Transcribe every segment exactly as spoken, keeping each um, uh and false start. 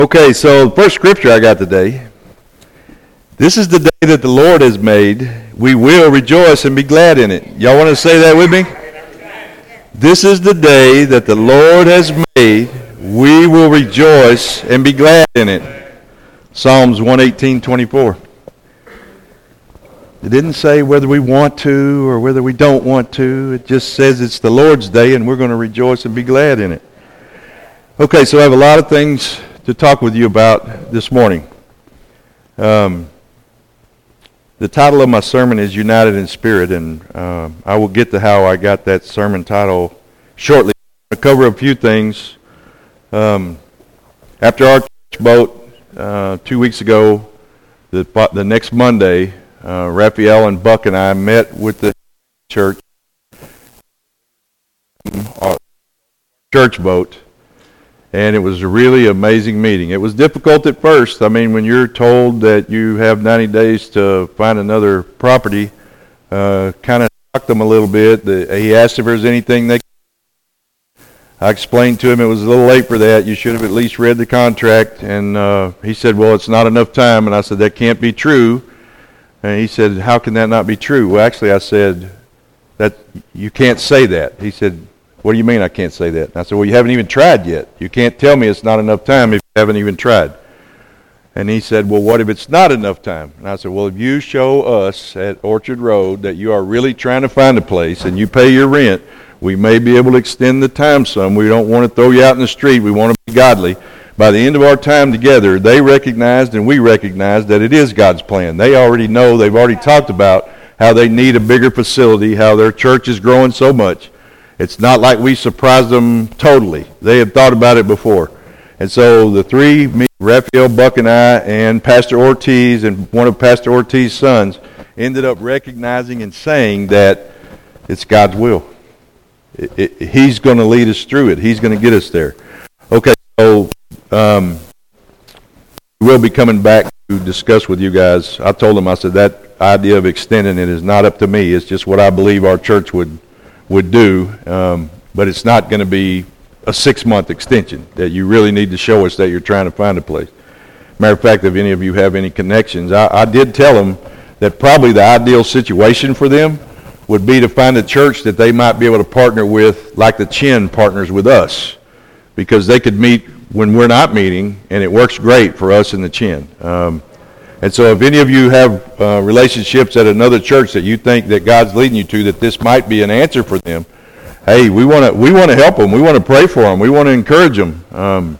Okay, so the first scripture I got today. This is the day that the Lord has made. We will rejoice and be glad in it. Y'all want to say that with me? This is the day that the Lord has made. We will rejoice and be glad in it. Psalms one eighteen twenty-four. It didn't say whether we want to or whether we don't want to. It just says it's the Lord's day and we're going to rejoice and be glad in it. Okay, so I have a lot of things to talk with you about this morning. Um, the title of my sermon is United in Spirit, and uh, I will get to how I got that sermon title shortly. I'm going to cover a few things. Um, after our church vote uh, two weeks ago, the, the next Monday, uh, Raphael and Buck and I met with the church, our church vote. And it was a really amazing meeting. It was difficult at first. I mean, when you're told that you have ninety days to find another property, uh, kind of shocked them a little bit. The, he asked if there was anything they could. I explained to him it was a little late for that. You should have at least read the contract. And uh, he said, well, it's not enough time. And I said, that can't be true. And he said, how can that not be true? Well, actually, I said, that you can't say that. He said, what do you mean I can't say that? And I said, well, you haven't even tried yet. You can't tell me it's not enough time if you haven't even tried. And he said, well, what if it's not enough time? And I said, well, if you show us at Orchard Road that you are really trying to find a place and you pay your rent, we may be able to extend the time some. We don't want to throw you out in the street. We want to be godly. By the end of our time together, they recognized and we recognized that it is God's plan. They already know, they've already talked about how they need a bigger facility, how their church is growing so much. It's not like we surprised them totally. They had thought about it before. And so the three, me, Raphael, Buck, and I, and Pastor Ortiz, and one of Pastor Ortiz's sons, ended up recognizing and saying that it's God's will. It, it, he's going to lead us through it. He's going to get us there. Okay, so um, we'll be coming back to discuss with you guys. I told them, I said, that idea of extending it is not up to me. It's just what I believe our church would would do, um, but it's not going to be a six-month extension that you really need to show us that you're trying to find a place. Matter of fact, if any of you have any connections, I, I did tell them that probably the ideal situation for them would be to find a church that they might be able to partner with, like the Chin partners with us, because they could meet when we're not meeting, and it works great for us in the Chin. Um, and so if any of you have uh, relationships at another church that you think that God's leading you to, that this might be an answer for them, hey, we want to we want to help them. We want to pray for them. We want to encourage them. Um,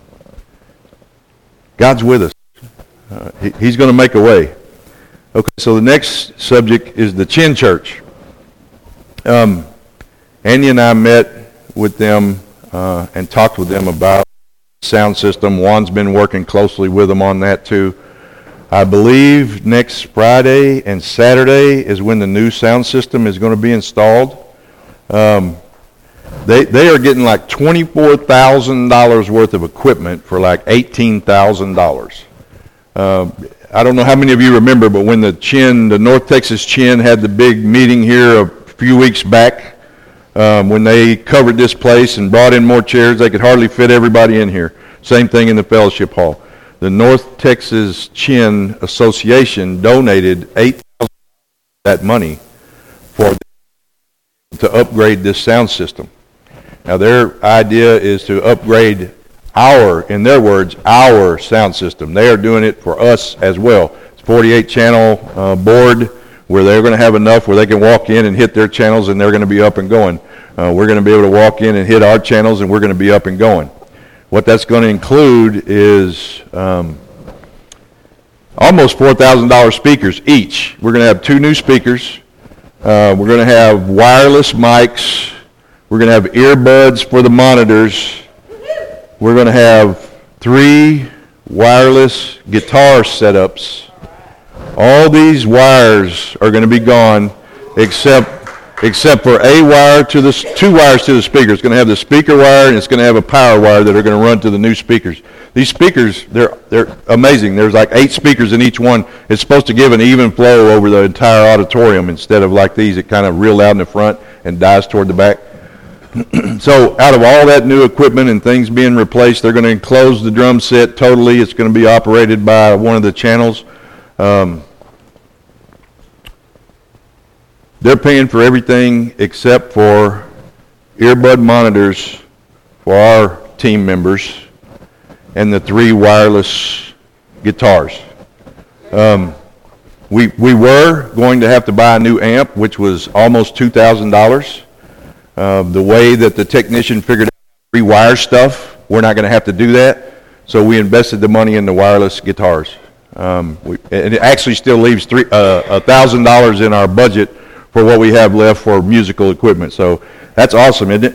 God's with us. Uh, he, he's going to make a way. Okay, so the next subject is the Chin Church. Um, Andy and I met with them uh, and talked with them about the sound system. Juan's been working closely with them on that too. I believe next Friday and Saturday is when the new sound system is going to be installed. Um, they they are getting like twenty-four thousand dollars worth of equipment for like eighteen thousand dollars. Um, I don't know how many of you remember, but when the Chin, the North Texas Chin had the big meeting here a few weeks back, um, when they covered this place and brought in more chairs, they could hardly fit everybody in here. Same thing in the fellowship hall. The North Texas Chin Association donated eight thousand dollars of that money for to upgrade this sound system. Now their idea is to upgrade our, in their words, our sound system. They are doing it for us as well. It's a forty-eight channel uh, board where they're going to have enough where they can walk in and hit their channels and they're going to be up and going. Uh, we're going to be able to walk in and hit our channels and we're going to be up and going. What that's going to include is um, almost four thousand dollars speakers each. We're going to have two new speakers. Uh, we're going to have wireless mics. We're going to have earbuds for the monitors. We're going to have three wireless guitar setups. All these wires are going to be gone except except for a wire to the, two wires to the speaker. It's going to have the speaker wire and it's going to have a power wire that are going to run to the new speakers. These speakers, they're they're amazing. There's like eight speakers in each one. It's supposed to give an even flow over the entire auditorium instead of like these. It kind of real loud in the front and dies toward the back. So out of all that new equipment and things being replaced, they're going to enclose the drum set totally. It's going to be operated by one of the channels. Um, they're paying for everything except for earbud monitors for our team members and the three wireless guitars. Um, we, we were going to have to buy a new amp, which was almost two thousand dollars. Uh, the way that the technician figured out how to rewire stuff, we're not going to have to do that. So we invested the money in the wireless guitars. Um, we, and it actually still leaves three uh, one thousand dollars in our budget for what we have left for musical equipment. So that's awesome, isn't it?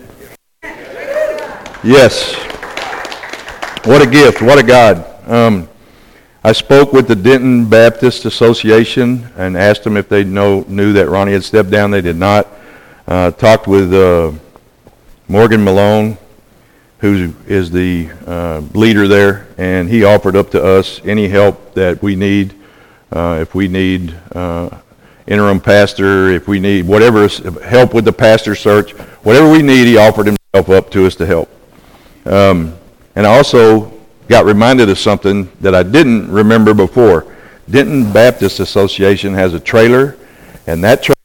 Yes. What a gift. What a God. Um, I spoke with the Denton Baptist Association and asked them if they know, knew that Ronnie had stepped down. They did not. Uh, talked with uh, Morgan Malone, who is the uh, leader there, and he offered up to us any help that we need. Uh, if we need uh, interim pastor, if we need whatever help with the pastor search, whatever we need, he offered himself up to us to help. Um, and I also got reminded of something that I didn't remember before. Denton Baptist Association has a trailer, and that trailer,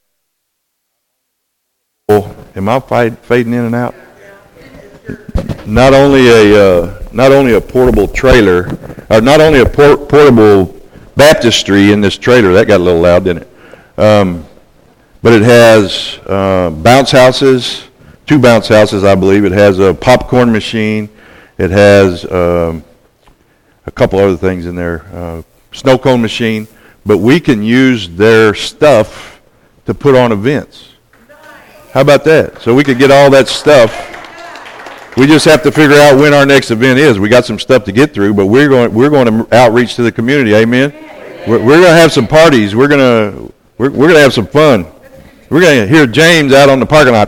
am I fading in and out? Not only a uh, not only a portable trailer, or not only a por- portable baptistry in this trailer. That got a little loud, didn't it? Um, but it has uh, bounce houses, two bounce houses, I believe. It has a popcorn machine. It has um, a couple other things in there, uh, snow cone machine. But we can use their stuff to put on events. How about that? So we could get all that stuff. We just have to figure out when our next event is. We got some stuff to get through, but we're going we're going to outreach to the community. Amen. We're, we're going to have some parties. We're going to we're, we're going to have some fun. We're going to hear James out on the parking lot.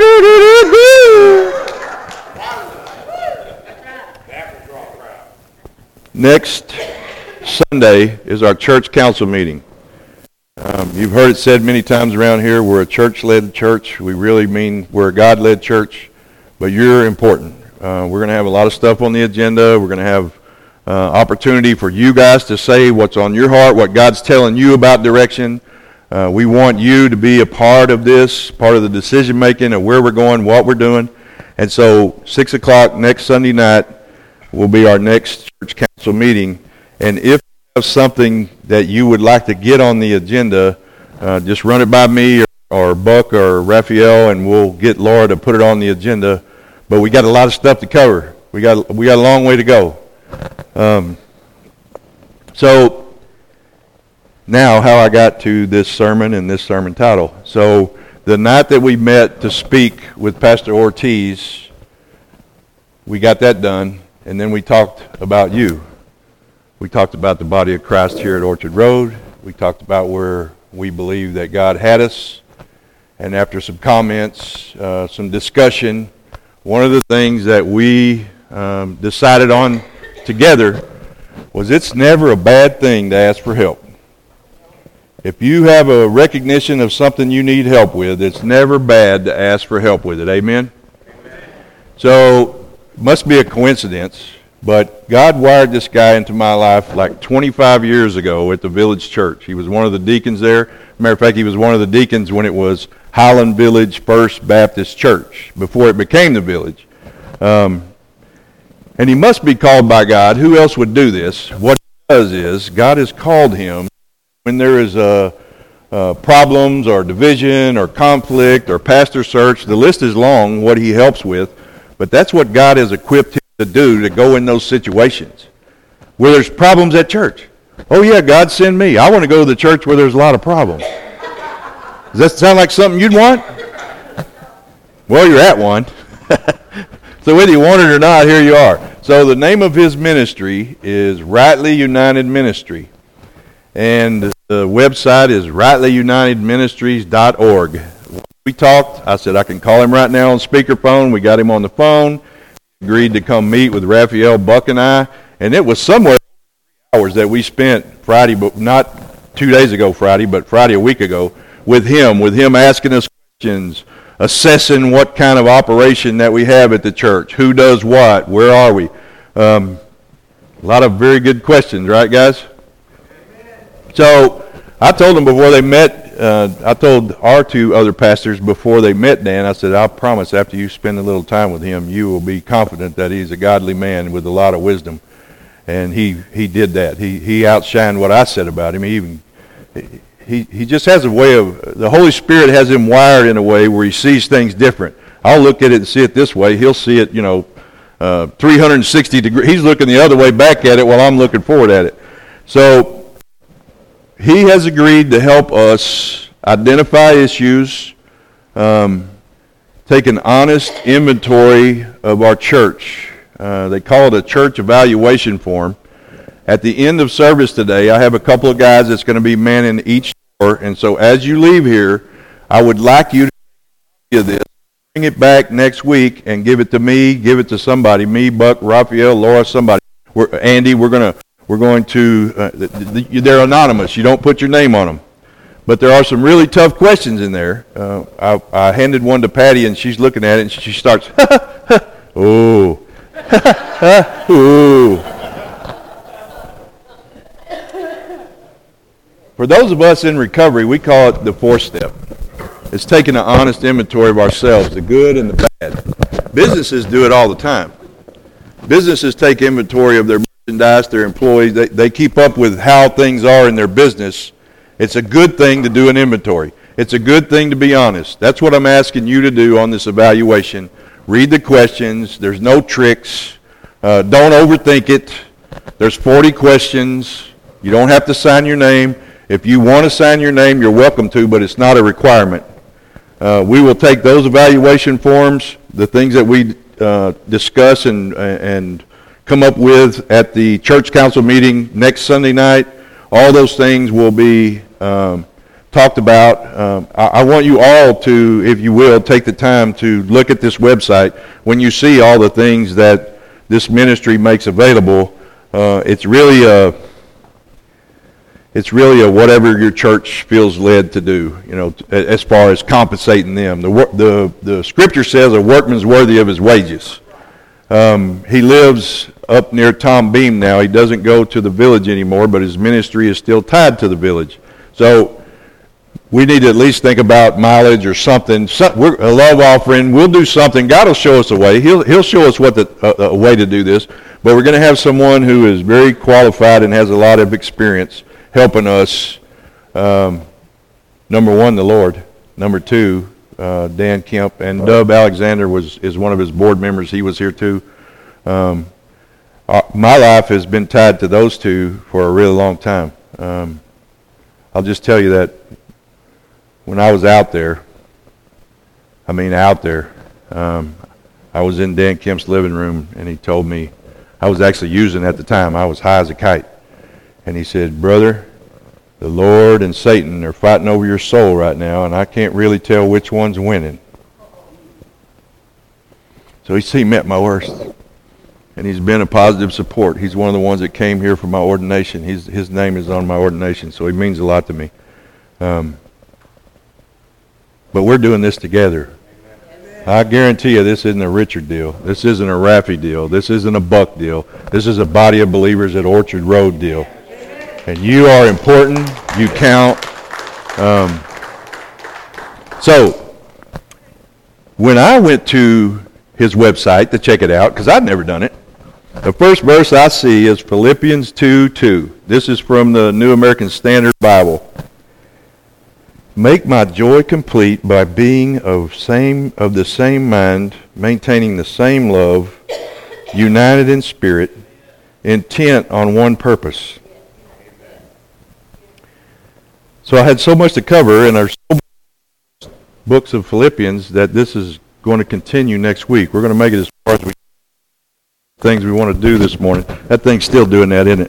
Next Sunday is our church council meeting. Um, you've heard it said many times around here, we're a church-led church. We really mean we're a God-led church, but you're important. Uh, we're going to have a lot of stuff on the agenda. We're going to have uh, opportunity for you guys to say what's on your heart, what God's telling you about direction. Uh, we want you to be a part of this, part of the decision-making of where we're going, what we're doing. And so six o'clock next Sunday night will be our next church council meeting. And if have something that you would like to get on the agenda, uh, just run it by me or, or Buck or Raphael, and we'll get Laura to put it on the agenda. But we got a lot of stuff to cover. We got we got a long way to go. Um, so now, how I got to this sermon and this sermon title. So the night that we met to speak with Pastor Ortiz, we got that done, and then we talked about you. We talked about the body of Christ here at Orchard Road. We talked about where we believe that God had us. And after some comments, uh, some discussion, one of the things that we um, decided on together was it's never a bad thing to ask for help. If you have a recognition of something you need help with, it's never bad to ask for help with it. Amen? Amen. So, it must be a coincidence. But God wired this guy into my life like twenty-five years ago at the Village Church. He was one of the deacons there. Matter of fact, he was one of the deacons when it was Highland Village First Baptist Church, before it became the Village. Um, and he must be called by God. Who else would do this? What he does is, God has called him when there is a, a problems or division or conflict or pastor search. The list is long, what he helps with. But that's what God has equipped him to do, to go in those situations where there's problems at church. Oh yeah, God send me. I want to go to the church where there's a lot of problems. Does that sound like something you'd want? Well, you're at one. So whether you want it or not, here you are. So the name of his ministry is Rightly United Ministry. And the website is rightly united ministries dot org. We talked. I said I can call him right now on speakerphone. We got him on the phone. Agreed to come meet with Raphael, Buck, and I, and it was somewhere three hours that we spent Friday, but not two days ago Friday, but Friday a week ago, with him, with him asking us questions, assessing what kind of operation that we have at the church. Who does what? Where are we? Um, a lot of very good questions, right, guys? So I told them before they met, uh, I told our two other pastors before they met Dan, I said, I promise after you spend a little time with him, you will be confident that he's a godly man with a lot of wisdom. And he, he did that. He he outshined what I said about him. He even he he just has a way of, the Holy Spirit has him wired in a way where he sees things different. I'll look at it and see it this way. He'll see it, you know, uh, three hundred sixty degrees. He's looking the other way back at it while I'm looking forward at it. So he has agreed to help us identify issues, um, take an honest inventory of our church. Uh, they call it a church evaluation form. At the end of service today, I have a couple of guys that's going to be manning each door, and so as you leave here, I would like you to do this, bring it back next week, and give it to me, give it to somebody, me, Buck, Raphael, Laura, somebody. We're, Andy, we're going to we're going to. Uh, they're anonymous. You don't put your name on them, but there are some really tough questions in there. Uh, I, I handed one to Patty, and she's looking at it, and she starts, oh. Ooh. For those of us in recovery, we call it the fourth step. It's taking an honest inventory of ourselves, the good and the bad. Businesses do it all the time. Businesses take inventory of their merchandise, their employees. They, they keep up with how things are in their business. It's a good thing to do an inventory. It's a good thing to be honest. That's what I'm asking you to do on this evaluation. Read the questions. There's no tricks. Uh, don't overthink it. There's forty questions. You don't have to sign your name. If you want to sign your name, you're welcome to, but it's not a requirement. Uh, we will take those evaluation forms, the things that we uh, discuss and, and come up with at the church council meeting next Sunday night. All those things will be um, talked about. Um, I, I want you all to, if you will, take the time to look at this website. When you see all the things that this ministry makes available, uh, it's really a, it's really a whatever your church feels led to do. You know, as far as compensating them. The the the scripture says a workman's worthy of his wages. Um, he lives up near Tom Beam now. He doesn't go to the village anymore, but his ministry is still tied to the village. So we need to at least think about mileage or something. Some, we're, a love offering. We'll do something. God will show us a way. He'll He'll show us what the a, a way to do this. But we're going to have someone who is very qualified and has a lot of experience helping us. Um, number one, the Lord. Number two, uh, Dan Kemp, and Dub Alexander was is one of his board members. He was here too. Um, uh, my life has been tied to those two for a really long time. Um, I'll just tell you that when I was out there, I mean out there, um, I was in Dan Kemp's living room, and he told me, I was actually using at the time, I was high as a kite. And he said, brother, the Lord and Satan are fighting over your soul right now, and I can't really tell which one's winning. So he met my worst. And he's been a positive support. He's one of the ones that came here for my ordination. He's, his name is on my ordination, so he means a lot to me. Um, but we're doing this together. I guarantee you this isn't a Richard deal. This isn't a Raffy deal. This isn't a Buck deal. This is a body of believers at Orchard Road deal. And you are important. You count. Um, so, when I went to his website to check it out, because I'd never done it, the first verse I see is Philippians two two. This is from the New American Standard Bible. Make my joy complete by being of same of the same mind, maintaining the same love, united in spirit, intent on one purpose. So I had so much to cover, and there's so many books of Philippians that this is going to continue next week. We're going to make it as far as we things we want to do this morning. That thing's still doing that, isn't it?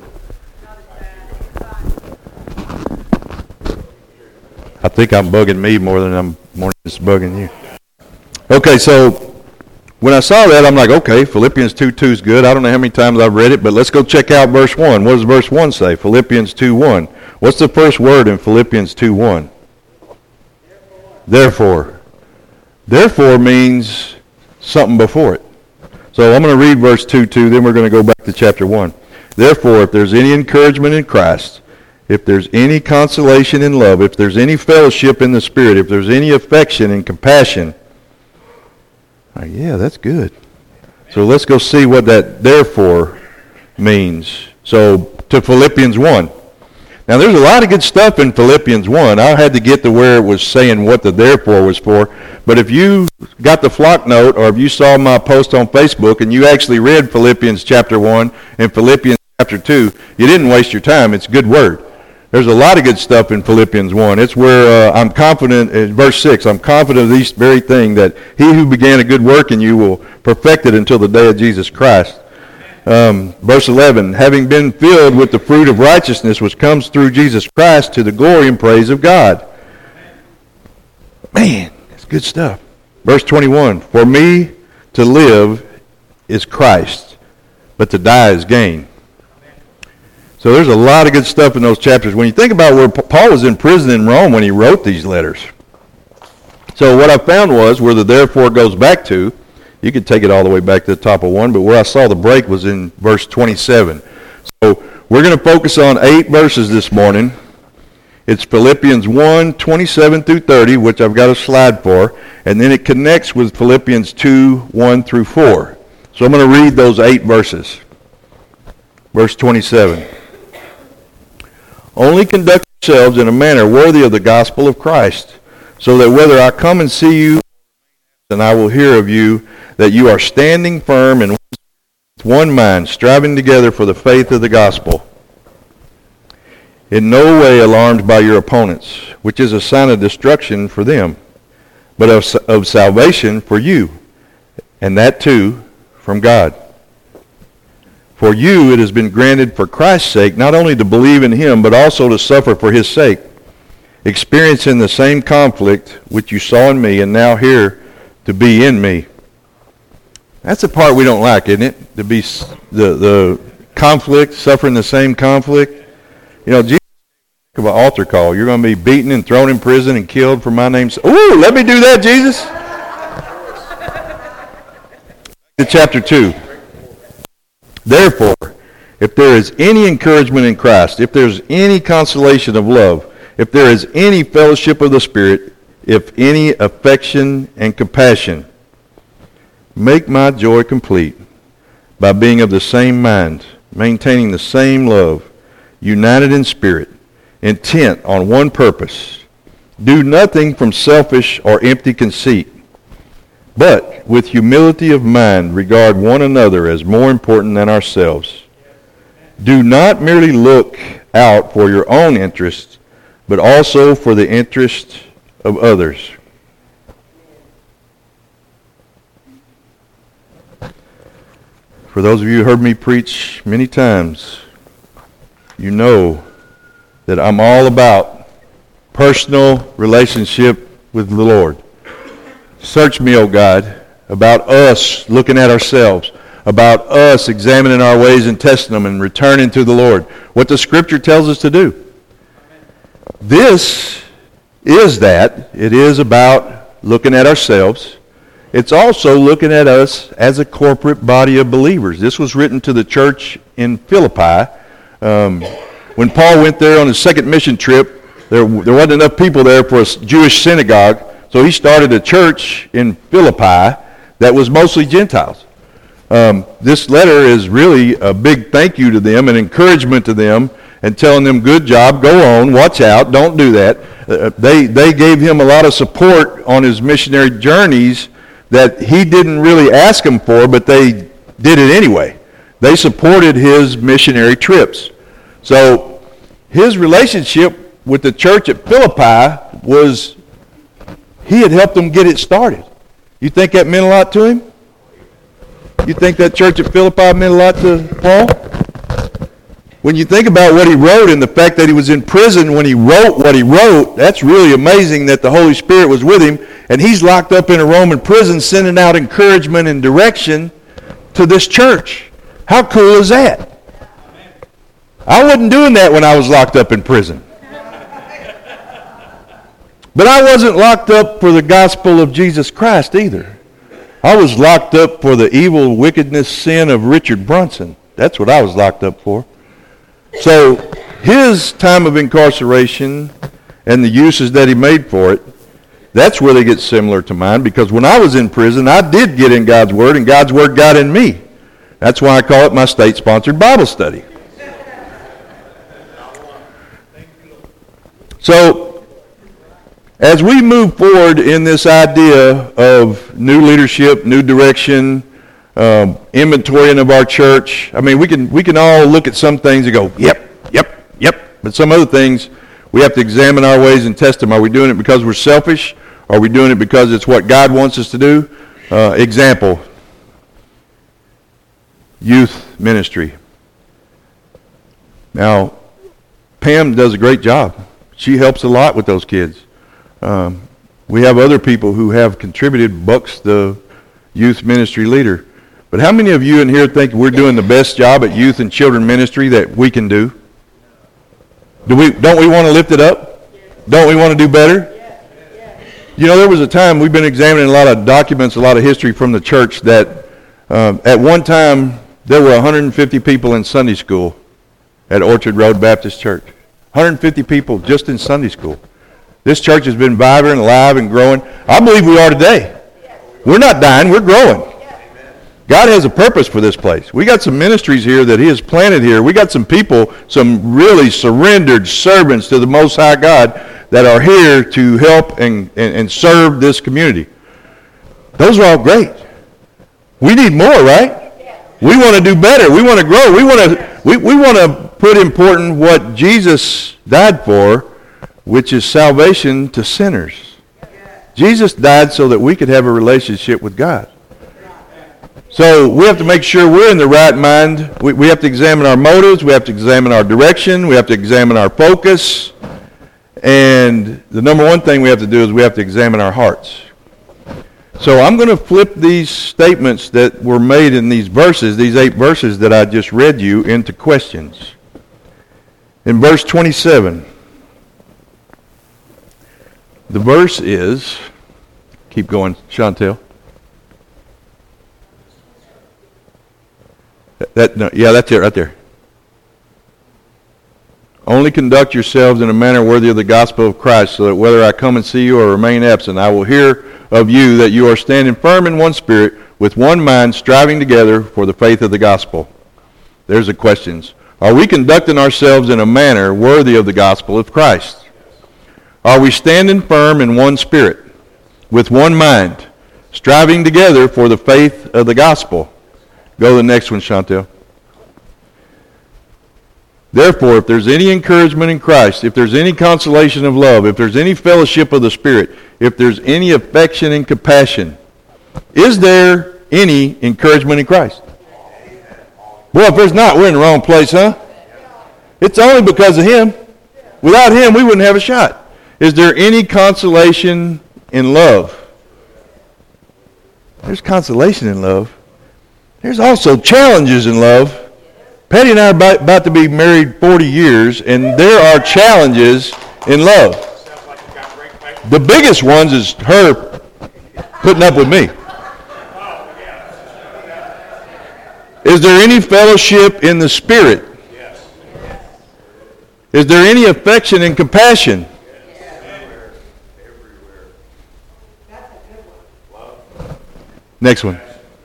I think I'm bugging me more than I'm more than it's bugging you. Okay, so when I saw that, I'm like, okay, Philippians two two is good. I don't know how many times I've read it, but let's go check out verse one. What does verse one say? Philippians two one. What's the first word in Philippians two one? Therefore. Therefore means something before it. So I'm going to read verse two, two, then we're going to go back to chapter one. Therefore, if there's any encouragement in Christ, if there's any consolation in love, if there's any fellowship in the Spirit, if there's any affection and compassion, oh, yeah, that's good. So let's go see what that therefore means. So to Philippians one. Now there's a lot of good stuff in Philippians one. I had to get to where it was saying what the therefore was for. But if you got the flock note, or if you saw my post on Facebook and you actually read Philippians chapter one and Philippians chapter two, you didn't waste your time. It's a good word. There's a lot of good stuff in Philippians one. It's where uh, I'm confident, in verse six, I'm confident of this very thing, that he who began a good work in you will perfect it until the day of Jesus Christ. Um, verse eleven, having been filled with the fruit of righteousness which comes through Jesus Christ to the glory and praise of God. Man, that's good stuff. Verse twenty-one, for me to live is Christ, but to die is gain. So there's a lot of good stuff in those chapters. When you think about where Paul was in prison in Rome when he wrote these letters. So what I found was where the therefore goes back to, you could take it all the way back to the top of one, but where I saw the break was in verse twenty-seven. So we're going to focus on eight verses this morning. It's Philippians one, twenty-seven through thirty, which I've got a slide for, and then it connects with Philippians two, one through four. So I'm going to read those eight verses. Verse twenty-seven. Only conduct yourselves in a manner worthy of the gospel of Christ, so that whether I come and see you, then I will hear of you, that you are standing firm in one mind, striving together for the faith of the gospel, in no way alarmed by your opponents, which is a sign of destruction for them, but of, of salvation for you, and that too from God. For you it has been granted for Christ's sake not only to believe in him, but also to suffer for his sake, experiencing the same conflict which you saw in me and now hear to be in me. That's the part we don't like, isn't it? To be the the conflict, suffering the same conflict. You know, Jesus talked about altar call. You're going to be beaten and thrown in prison and killed for my name's sake. Ooh, let me do that, Jesus. To chapter two. Therefore, if there is any encouragement in Christ, if there's any consolation of love, if there is any fellowship of the Spirit, if any affection and compassion, make my joy complete by being of the same mind, maintaining the same love, united in spirit, intent on one purpose. Do nothing from selfish or empty conceit, but with humility of mind regard one another as more important than ourselves. Do not merely look out for your own interests, but also for the interest of others. For those of you who heard me preach many times, you know that I'm all about personal relationship with the Lord. Search me, O God, about us looking at ourselves, about us examining our ways and testing them and returning to the Lord. What the Scripture tells us to do. This is that. It is about looking at ourselves. It's also looking at us as a corporate body of believers. This was written to the church in Philippi. Um, when Paul went there on his second mission trip, there, there wasn't enough people there for a Jewish synagogue. So he started a church in Philippi that was mostly Gentiles. Um, this letter is really a big thank you to them, an encouragement to them, and telling them, good job, go on, watch out, don't do that. Uh, they, they gave him a lot of support on his missionary journeys that he didn't really ask them for, but they did it anyway. They supported his missionary trips. So his relationship with the church at Philippi was, he had helped them get it started. You think that meant a lot to him? You think that church at Philippi meant a lot to Paul? When you think about what he wrote and the fact that he was in prison when he wrote what he wrote, that's really amazing that the Holy Spirit was with him, and he's locked up in a Roman prison sending out encouragement and direction to this church. How cool is that? I wasn't doing that when I was locked up in prison. But I wasn't locked up for the gospel of Jesus Christ either. I was locked up for the evil, wickedness, sin of Richard Brunson. That's what I was locked up for. So his time of incarceration and the uses that he made for it, that's where they get similar to mine, because when I was in prison, I did get in God's Word, and God's Word got in me. That's why I call it my state-sponsored Bible study. So, as we move forward in this idea of new leadership, new direction, um, inventorying of our church, I mean, we can we can all look at some things and go, yep, yep, yep. But some other things, we have to examine our ways and test them. Are we doing it because we're selfish? Are we doing it because it's what God wants us to do? Uh, example, youth ministry. Now, Pam does a great job. She helps a lot with those kids. Um, we have other people who have contributed. Buck's the youth ministry leader. But how many of you in here think we're doing the best job at youth and children ministry that we can do? Do we? Don't we want to lift it up? Don't we want to do better? You know, there was a time, we've been examining a lot of documents, a lot of history from the church, that um, at one time there were one hundred fifty people in Sunday school at Orchard Road Baptist Church. one hundred fifty people just in Sunday school. This church has been vibrant, alive, and growing. I believe we are today. We're not dying, we're growing. God has a purpose for this place. We got some ministries here that he has planted here. We got some people, some really surrendered servants to the Most High God that are here to help and, and, and serve this community. Those are all great. We need more, right? We want to do better. We want to grow. We want to we, we want to put important what Jesus died for, which is salvation to sinners. Jesus died so that we could have a relationship with God. So we have to make sure we're in the right mind. We, we have to examine our motives. We have to examine our direction. We have to examine our focus. And the number one thing we have to do is we have to examine our hearts. So I'm going to flip these statements that were made in these verses, these eight verses that I just read you, into questions. In verse twenty-seven, the verse is, keep going, Chantel. That, that no, yeah, that's it right there. Only conduct yourselves in a manner worthy of the gospel of Christ, so that whether I come and see you or remain absent, I will hear of you that you are standing firm in one spirit, with one mind, striving together for the faith of the gospel. There's the questions. Are we conducting ourselves in a manner worthy of the gospel of Christ? Are we standing firm in one spirit, with one mind, striving together for the faith of the gospel? Go to the next one, Chantel. Therefore, if there's any encouragement in Christ, if there's any consolation of love, if there's any fellowship of the Spirit, if there's any affection and compassion, is there any encouragement in Christ? Boy, if there's not, we're in the wrong place, huh? It's only because of him. Without him, we wouldn't have a shot. Is there any consolation in love? There's consolation in love. There's also challenges in love. Patty and I are about, about to be married forty years, and there are challenges in love. The biggest ones is her putting up with me. Is there any fellowship in the Spirit? Is there any affection and compassion? Next one.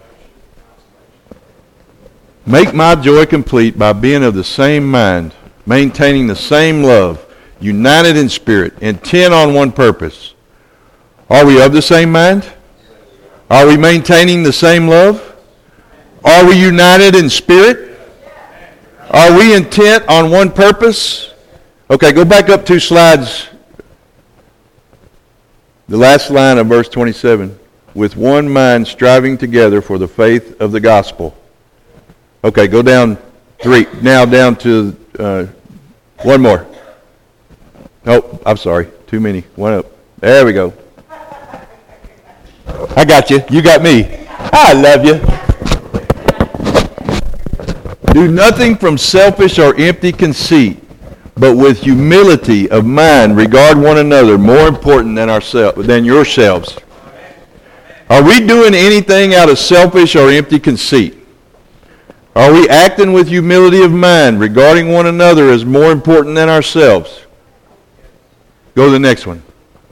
Make my joy complete by being of the same mind, maintaining the same love, united in spirit, intent on one purpose. Are we of the same mind? Are we maintaining the same love? Are we united in spirit? Are we intent on one purpose? Okay, go back up two slides. The last line of verse twenty-seven. With one mind striving together for the faith of the gospel. Okay, go down three. Now down to uh, one more. Oh, I'm sorry. Too many. One up. There we go. I got you. You got me. I love you. Do nothing from selfish or empty conceit, but with humility of mind regard one another more important than ourselves, than yourselves. Are we doing anything out of selfish or empty conceit? Are we acting with humility of mind regarding one another as more important than ourselves? Go to the next one.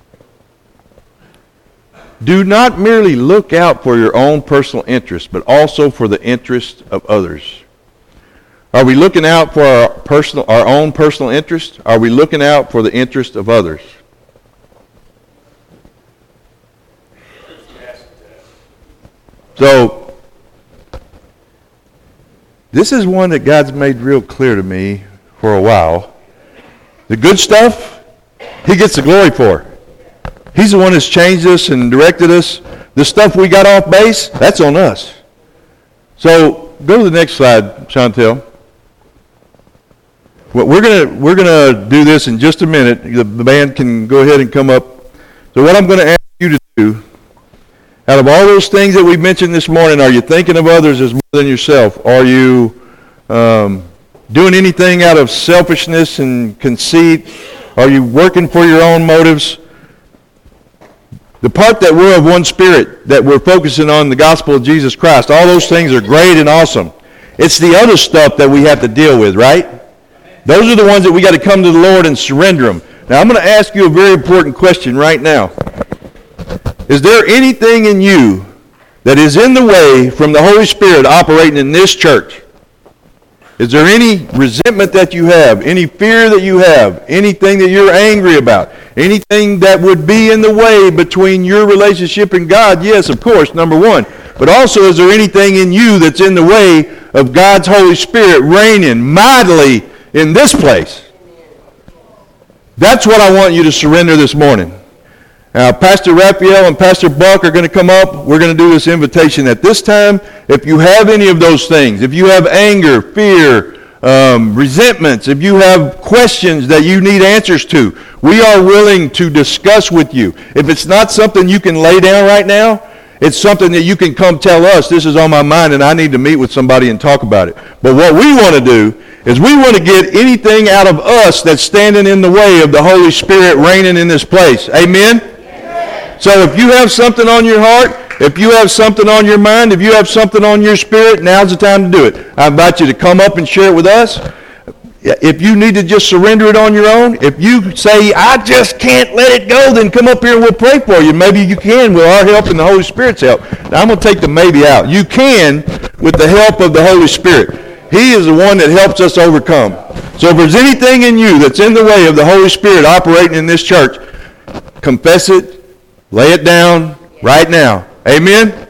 Do not merely look out for your own personal interest, but also for the interest of others. Are we looking out for our personal, our own personal interest? Are we looking out for the interest of others? So, this is one that God's made real clear to me for a while. The good stuff, He gets the glory for. He's the one that's changed us and directed us. The stuff we got off base, that's on us. So, go to the next slide, Chantel. Well, we're gonna we're gonna do this in just a minute. The, the band can go ahead and come up. So what I'm going to ask you to do, out of all those things that we mentioned this morning, are you thinking of others as more than yourself? Are you um, doing anything out of selfishness and conceit? Are you working for your own motives? The part that we're of one spirit, that we're focusing on the gospel of Jesus Christ, all those things are great and awesome. It's the other stuff that we have to deal with, right? Those are the ones that we got to come to the Lord and surrender them. Now, I'm going to ask you a very important question right now. Is there anything in you that is in the way from the Holy Spirit operating in this church? Is there any resentment that you have, any fear that you have, anything that you're angry about, anything that would be in the way between your relationship and God? Yes, of course, number one. But also, is there anything in you that's in the way of God's Holy Spirit reigning mightily in this place? That's what I want you to surrender this morning. Now, Pastor Raphael and Pastor Buck are going to come up. We're going to do this invitation. At this time, if you have any of those things, if you have anger, fear, um, resentments, if you have questions that you need answers to, we are willing to discuss with you. If it's not something you can lay down right now, it's something that you can come tell us, this is on my mind and I need to meet with somebody and talk about it. But what we want to do is we want to get anything out of us that's standing in the way of the Holy Spirit reigning in this place. Amen? So if you have something on your heart, if you have something on your mind, if you have something on your spirit, now's the time to do it. I invite you to come up and share it with us. If you need to just surrender it on your own, if you say, I just can't let it go, then come up here and we'll pray for you. Maybe you can with our help and the Holy Spirit's help. Now I'm going to take the maybe out. You can with the help of the Holy Spirit. He is the one that helps us overcome. So if there's anything in you that's in the way of the Holy Spirit operating in this church, confess it. Lay it down right now. Amen?